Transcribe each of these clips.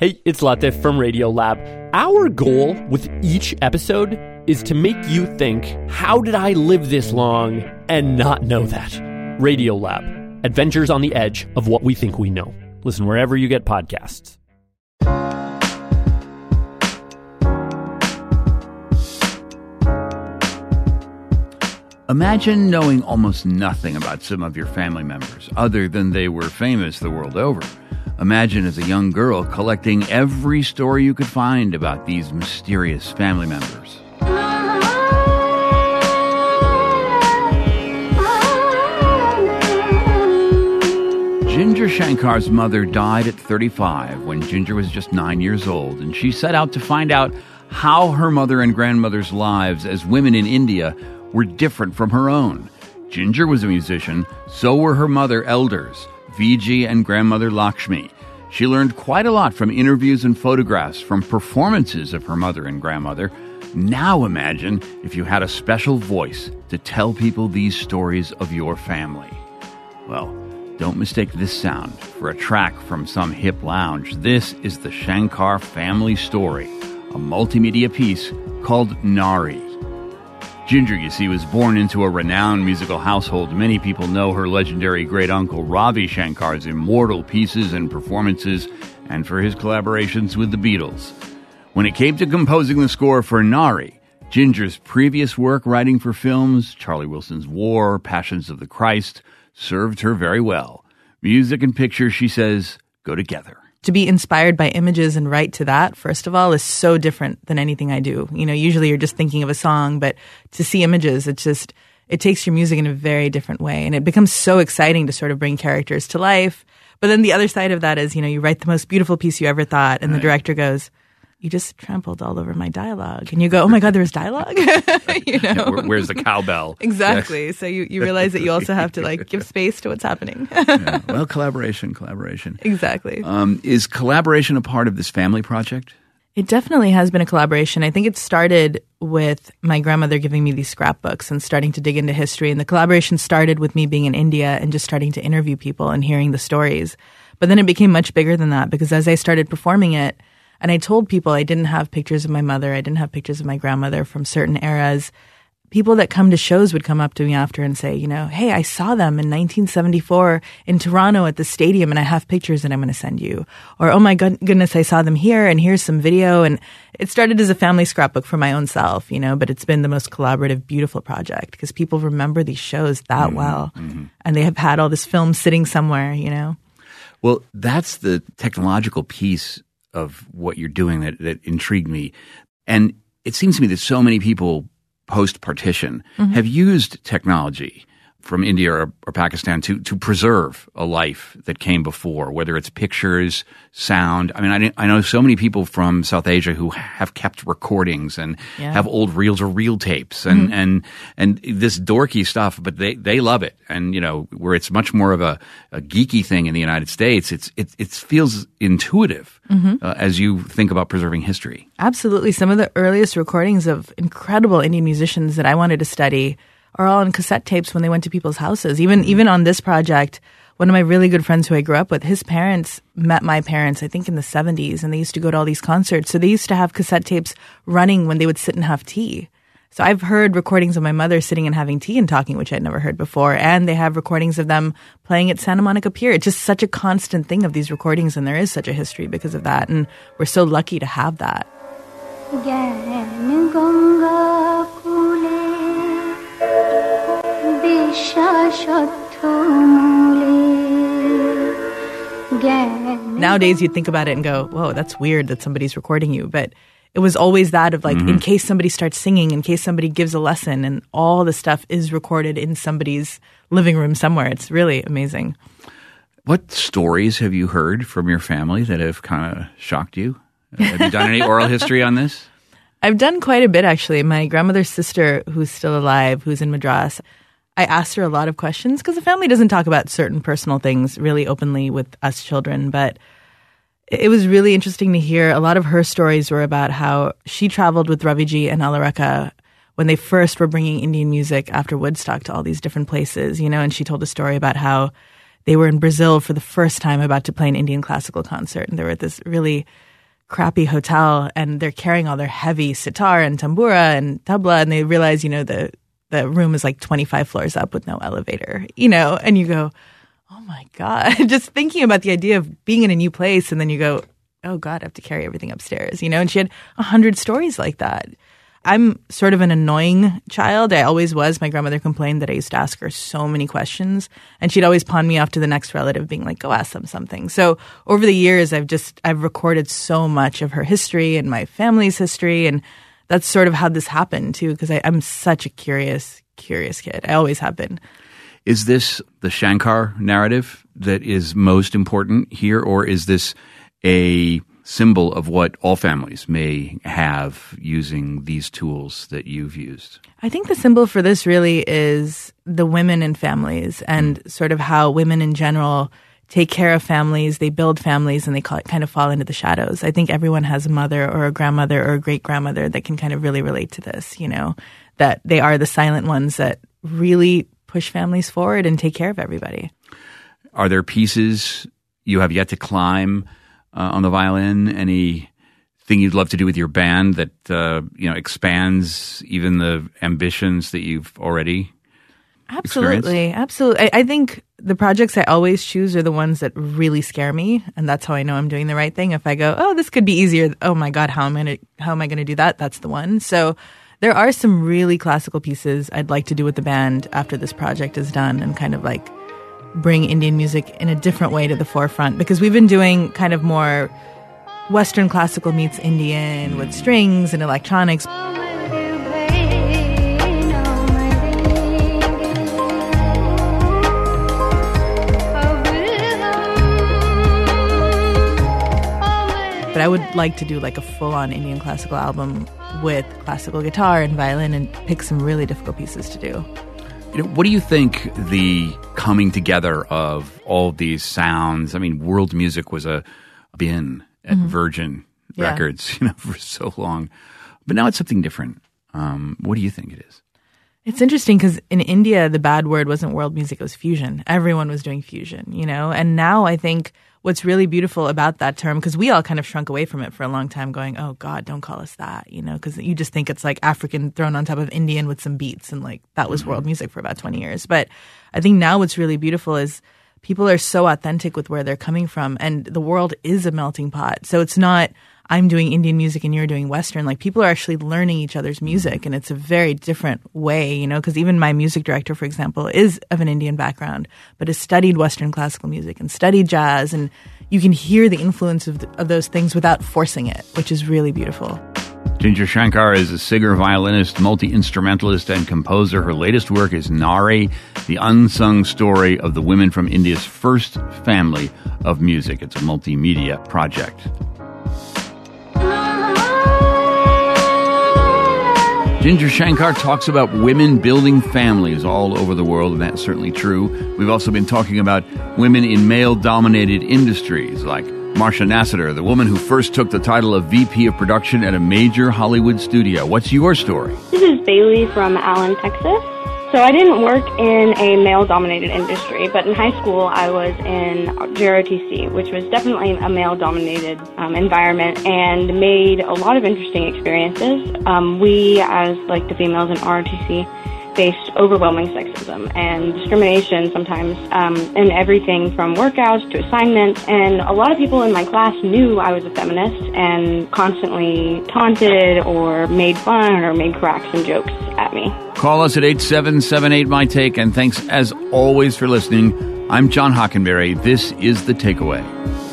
Hey, it's Latif from Radiolab. Our goal with each episode is to make you think, how did I live this long and not know that? Radiolab, adventures on the edge of what we think we know. Listen wherever you get podcasts. Imagine knowing almost nothing about some of your family members, other than they were famous the world over. Imagine as a young girl collecting every story you could find about these mysterious family members. Ginger Shankar's mother died at 35 when Ginger was just 9 years old, and she set out to find out how her mother and grandmother's lives as women in India were different from her own. Ginger was a musician, so were her mother elders, Viji and grandmother Lakshmi. She learned quite a lot from interviews and photographs from performances of her mother and grandmother. Now imagine if you had a special voice to tell people these stories of your family. Well, don't mistake this sound for a track from some hip lounge. This is the Shankar family story, a multimedia piece called Nari. Ginger, you see, was born into a renowned musical household. Many people know her legendary great-uncle Ravi Shankar's immortal pieces and performances, and for his collaborations with the Beatles. When it came to composing the score for Nari, Ginger's previous work writing for films, Charlie Wilson's War, Passions of the Christ, served her very well. Music and picture, she says, go together. To be inspired by images and write to that, first of all, is so different than anything I do. You know, usually you're just thinking of a song, but to see images, it takes your music in a very different way. And it becomes so exciting to sort of bring characters to life. But then the other side of that is, you know, you write the most beautiful piece you ever thought, and the director goes, you just trampled all over my dialogue. And you go, oh my God, there was dialogue? You know? Where's the cowbell? Exactly. Yes. So you realize that you also have to give space to what's happening. Yeah. Well, collaboration. Exactly. Is collaboration a part of this family project? It definitely has been a collaboration. I think it started with my grandmother giving me these scrapbooks and starting to dig into history. And the collaboration started with me being in India and just starting to interview people and hearing the stories. But then it became much bigger than that, because as I started performing it, and I told people I didn't have pictures of my mother, I didn't have pictures of my grandmother from certain eras, people that come to shows would come up to me after and say, you know, hey, I saw them in 1974 in Toronto at the stadium, and I have pictures that I'm going to send you. Or, oh my goodness, I saw them here, and here's some video. And it started as a family scrapbook for my own self, you know, but it's been the most collaborative, beautiful project because people remember these shows that well. Mm-hmm. And they have had all this film sitting somewhere, you know. Well, that's the technological piece of what you're doing that intrigued me. And it seems to me that so many people post-partition have used technology from India or Pakistan to preserve a life that came before, whether it's pictures, sound. I mean, I know so many people from South Asia who have kept recordings and have old reels or reel tapes and this dorky stuff, but they love it. And, you know, where it's much more of a geeky thing in the United States, it feels intuitive as you think about preserving history. Absolutely. Some of the earliest recordings of incredible Indian musicians that I wanted to study are all on cassette tapes when they went to people's houses. Even on this project, one of my really good friends who I grew up with, his parents met my parents, I think in the 70s, and they used to go to all these concerts. So they used to have cassette tapes running when they would sit and have tea. So I've heard recordings of my mother sitting and having tea and talking, which I'd never heard before. And they have recordings of them playing at Santa Monica Pier. It's just such a constant thing of these recordings, and there is such a history because of that. And we're so lucky to have that. Nowadays, you'd think about it and go, whoa, that's weird that somebody's recording you. But it was always that of in case somebody starts singing, in case somebody gives a lesson, and all the stuff is recorded in somebody's living room somewhere. It's really amazing. What stories have you heard from your family that have kind of shocked you? Have you done any oral history on this? I've done quite a bit, actually. My grandmother's sister, who's still alive, who's in Madras, I asked her a lot of questions because the family doesn't talk about certain personal things really openly with us children. But it was really interesting to hear. A lot of her stories were about how she traveled with Raviji and Alaraka when they first were bringing Indian music after Woodstock to all these different places, you know, and she told a story about how they were in Brazil for the first time about to play an Indian classical concert. And they were at this really crappy hotel and they're carrying all their heavy sitar and tambura and tabla, and they realize, the room is like 25 floors up with no elevator, and you go, oh my God, just thinking about the idea of being in a new place. And then you go, oh God, I have to carry everything upstairs, and she had 100 stories like that. I'm sort of an annoying child. I always was. My grandmother complained that I used to ask her so many questions, and she'd always pawn me off to the next relative being like, go ask them something. So over the years, I've recorded so much of her history and my family's history. And that's sort of how this happened too, because I'm such a curious kid. I always have been. Is this the Shankar narrative that is most important here, or is this a symbol of what all families may have using these tools that you've used? I think the symbol for this really is the women in families and sort of how women in general take care of families, they build families, and they kind of fall into the shadows. I think everyone has a mother or a grandmother or a great-grandmother that can kind of really relate to this, that they are the silent ones that really push families forward and take care of everybody. Are there pieces you have yet to climb on the violin? Anything you'd love to do with your band that expands even the ambitions that you've already Absolutely. I think the projects I always choose are the ones that really scare me, and that's how I know I'm doing the right thing. If I go, oh, this could be easier. Oh my God, how am I going to do that? That's the one. So there are some really classical pieces I'd like to do with the band after this project is done, and kind of like bring Indian music in a different way to the forefront, because we've been doing kind of more Western classical meets Indian with strings and electronics. But I would like to do like a full-on Indian classical album with classical guitar and violin and pick some really difficult pieces to do. What do you think the coming together of all these sounds? I mean, world music was a bin at Virgin Records, for so long. But now it's something different. What do you think it is? It's interesting because in India, the bad word wasn't world music, it was fusion. Everyone was doing fusion, And now I think what's really beautiful about that term, because we all kind of shrunk away from it for a long time going, oh God, don't call us that, because you just think it's like African thrown on top of Indian with some beats, and like that was world music for about 20 years. But I think now what's really beautiful is people are so authentic with where they're coming from, and the world is a melting pot. So it's not I'm doing Indian music and you're doing Western. Like people are actually learning each other's music, and it's a very different way, because even my music director, for example, is of an Indian background, but has studied Western classical music and studied jazz, and you can hear the influence of those things without forcing it, which is really beautiful. Ginger Shankar is a singer, violinist, multi-instrumentalist, and composer. Her latest work is Nari, the unsung story of the women from India's first family of music. It's a multimedia project. Ginger Shankar talks about women building families all over the world, and that's certainly true. We've also been talking about women in male-dominated industries, like Marsha Nassiter, the woman who first took the title of VP of Production at a major Hollywood studio. What's your story? This is Bailey from Allen, Texas. So I didn't work in a male-dominated industry, but in high school I was in JROTC, which was definitely a male-dominated environment, and made a lot of interesting experiences. We, as like the females in ROTC, faced overwhelming sexism and discrimination sometimes in everything from workouts to assignments. And a lot of people in my class knew I was a feminist and constantly taunted or made fun or made cracks and jokes at me. Call us at 8778-MY-TAKE, and thanks as always for listening. I'm John Hockenberry. This is The Takeaway.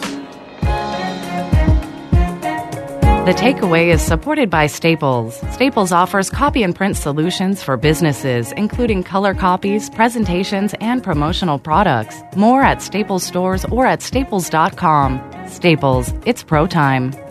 The Takeaway is supported by Staples. Staples offers copy and print solutions for businesses, including color copies, presentations, and promotional products. More at Staples stores or at staples.com. Staples, it's pro time.